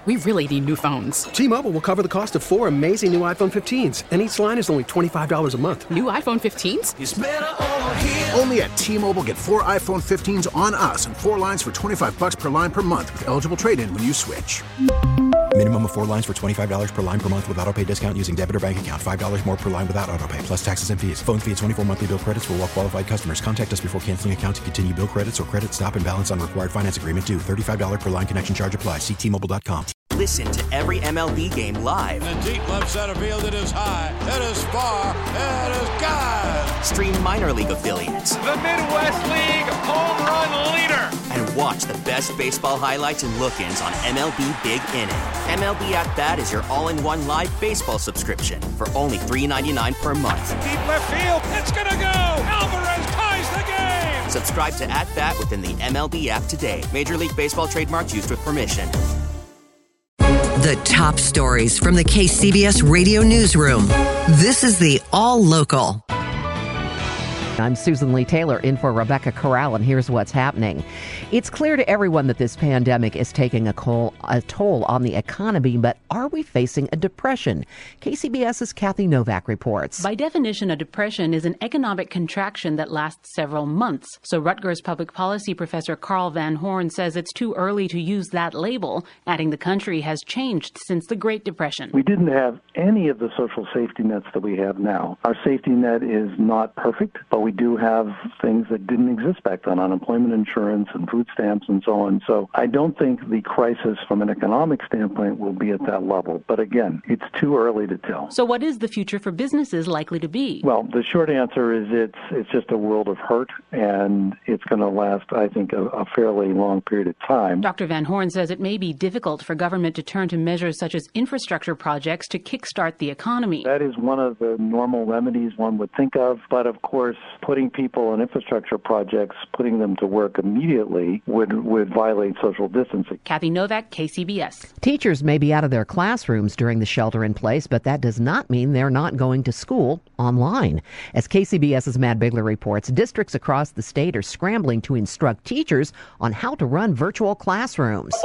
We really need new phones. T-Mobile will cover the cost of 4 amazing new iPhone 15s, and each line is only $25 a month. New iPhone 15s? It's better over here. Only at T-Mobile, get 4 iPhone 15s on us and 4 lines for $25 per line per month with eligible trade-in when you switch. Minimum of 4 lines for $25 per line per month with autopay discount using debit or bank account. $5 more per line without autopay, plus taxes and fees. Phone fee at 24 monthly bill credits for well-qualified customers. Contact us before canceling account to continue bill credits or credit stop and balance on required finance agreement due. $35 per line connection charge applies. See T-Mobile.com. Listen to every MLB game live. In the deep left center field, it is high, it is far, it is gone. Stream minor league affiliates. The Midwest League home run leader. And watch the best baseball highlights and look-ins on MLB Big Inning. MLB At Bat is your all-in-one live baseball subscription for only $3.99 per month. Deep left field, it's gonna go. Alvarez ties the game. Subscribe to At Bat within the MLB app today. Major League Baseball trademarks used with permission. The top stories from the KCBS Radio Newsroom. This is the All Local. I'm Susan Lee Taylor in for Rebecca Corral, and here's what's happening. It's clear to everyone that this pandemic is taking a toll on the economy, but are we facing a depression? KCBS's Kathy Novak reports. By definition, a depression is an economic contraction that lasts several months. So Rutgers public policy professor Carl Van Horn says it's too early to use that label, adding the country has changed since the Great Depression. We didn't have any of the social safety nets that we have now. Our safety net is not perfect, but we do have things that didn't exist back then, unemployment insurance and food stamps and so on. So I don't think the crisis from an economic standpoint will be at that level. But again, it's too early to tell. So what is the future for businesses likely to be? Well, the short answer is it's just a world of hurt, and it's going to last, I think, a fairly long period of time. Dr. Van Horn says it may be difficult for government to turn to measures such as infrastructure projects to kickstart the economy. That is one of the normal remedies one would think of. But of course, putting people in infrastructure projects, putting them to work immediately would violate social distancing. Kathy Novak, KCBS. Teachers may be out of their classrooms during the shelter in place, but that does not mean they're not going to school online. As KCBS's Matt Bigler reports, districts across the state are scrambling to instruct teachers on how to run virtual classrooms.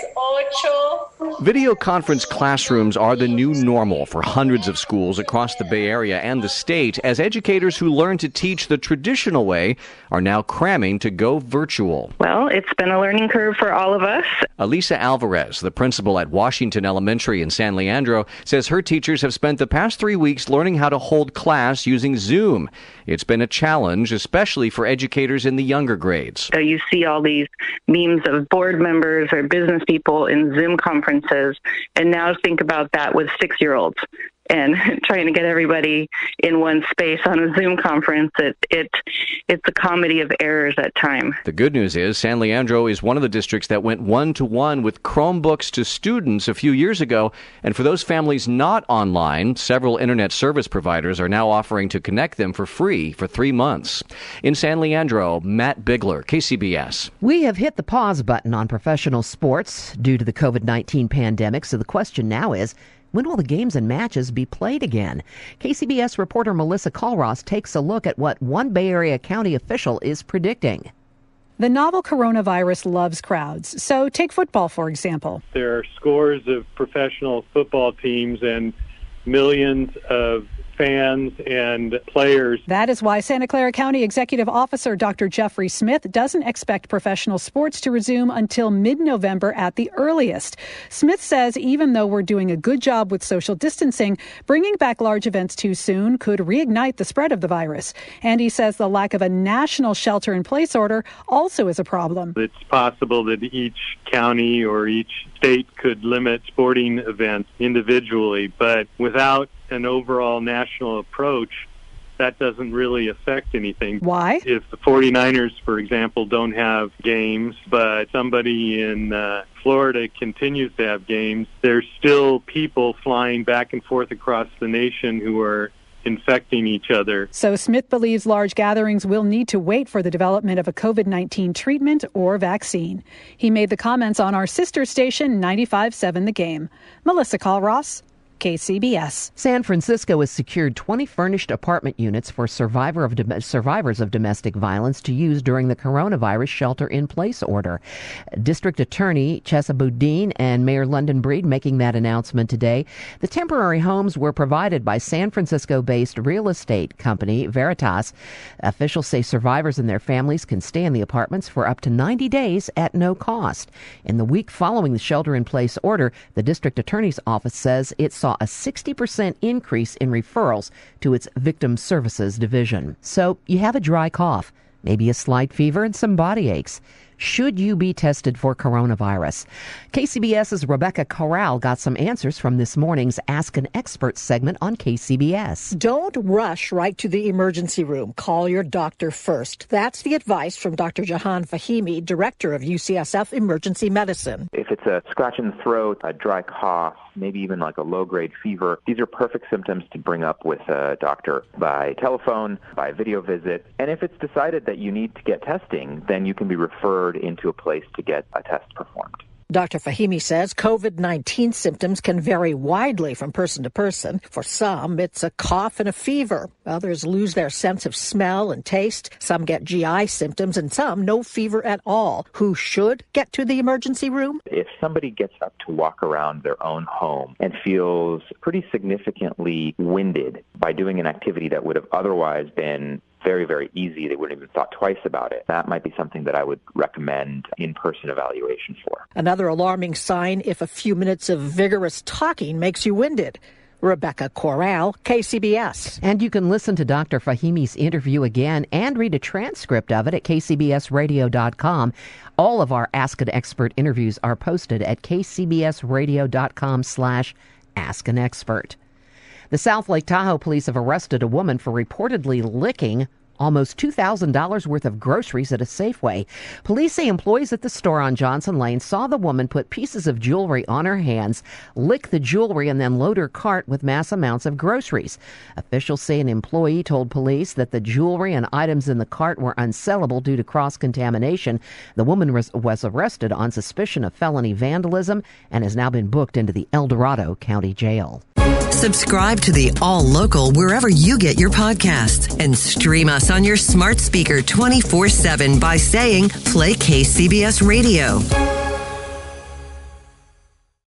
Video conference classrooms are the new normal for hundreds of schools across the Bay Area and the state, as educators who learn to teach the traditional way are now cramming to go virtual. Well, it's been a learning curve for all of us. Elisa Alvarez, the principal at Washington Elementary in San Leandro, says her teachers have spent the past 3 weeks learning how to hold class using Zoom. It's been a challenge, especially for educators in the younger grades. So you see all these memes of board members or business people in Zoom conferences, and now think about that with 6-year-olds. And trying to get everybody in one space on a Zoom conference, it's a comedy of errors at times. The good news is San Leandro is one of the districts that went one-to-one with Chromebooks to students a few years ago. And for those families not online, several internet service providers are now offering to connect them for free for 3 months. In San Leandro, Matt Bigler, KCBS. We have hit the pause button on professional sports due to the COVID-19 pandemic. So the question now is, when will the games and matches be played again? KCBS reporter Melissa Colross takes a look at what one Bay Area county official is predicting. The novel coronavirus loves crowds. So take football, for example. There are scores of professional football teams and millions of fans and players. That is why Santa Clara County Executive Officer Dr. Jeffrey Smith doesn't expect professional sports to resume until mid-November at the earliest. Smith says even though we're doing a good job with social distancing, bringing back large events too soon could reignite the spread of the virus. And he says the lack of a national shelter-in-place order also is a problem. It's possible that each county or each state could limit sporting events individually, but without an overall national approach, that doesn't really affect anything. Why? If the 49ers, for example, don't have games, but somebody in Florida continues to have games, there's still people flying back and forth across the nation who are infecting each other. So Smith believes large gatherings will need to wait for the development of a COVID-19 treatment or vaccine. He made the comments on our sister station, 95.7 The Game. Melissa Colross, KCBS. San Francisco has secured 20 furnished apartment units for survivors of domestic violence to use during the coronavirus shelter-in-place order. District Attorney Chesa Boudin and Mayor London Breed making that announcement today. The temporary homes were provided by San Francisco-based real estate company Veritas. Officials say survivors and their families can stay in the apartments for up to 90 days at no cost. In the week following the shelter-in-place order, the district attorney's office says it saw a 60% increase in referrals to its victim services division. So you have a dry cough, maybe a slight fever and some body aches. Should you be tested for coronavirus? KCBS's Rebecca Corral got some answers from this morning's Ask an Expert segment on KCBS. Don't rush right to the emergency room. Call your doctor first. That's the advice from Dr. Jahan Fahimi, director of UCSF Emergency Medicine. If it's a scratch in the throat, a dry cough, maybe even like a low-grade fever, these are perfect symptoms to bring up with a doctor by telephone, by video visit. And if it's decided that you need to get testing, then you can be referred into a place to get a test performed. Dr. Fahimi says COVID-19 symptoms can vary widely from person to person. For some, it's a cough and a fever. Others lose their sense of smell and taste. Some get GI symptoms, and some no fever at all. Who should get to the emergency room? If somebody gets up to walk around their own home and feels pretty significantly winded by doing an activity that would have otherwise been very, very easy, they wouldn't even thought twice about it, that might be something that I would recommend in-person evaluation for. Another alarming sign if a few minutes of vigorous talking makes you winded. Rebecca Corral, KCBS. And you can listen to Dr. Fahimi's interview again and read a transcript of it at kcbsradio.com. All of our Ask an Expert interviews are posted at kcbsradio.com/Ask an Expert. The South Lake Tahoe police have arrested a woman for reportedly licking almost $2,000 worth of groceries at a Safeway. Police say employees at the store on Johnson Lane saw the woman put pieces of jewelry on her hands, lick the jewelry, and then load her cart with mass amounts of groceries. Officials say an employee told police that the jewelry and items in the cart were unsellable due to cross-contamination. The woman was arrested on suspicion of felony vandalism and has now been booked into the El Dorado County Jail. Subscribe to the All Local wherever you get your podcasts and stream us on your smart speaker 24/7 by saying, play KCBS Radio.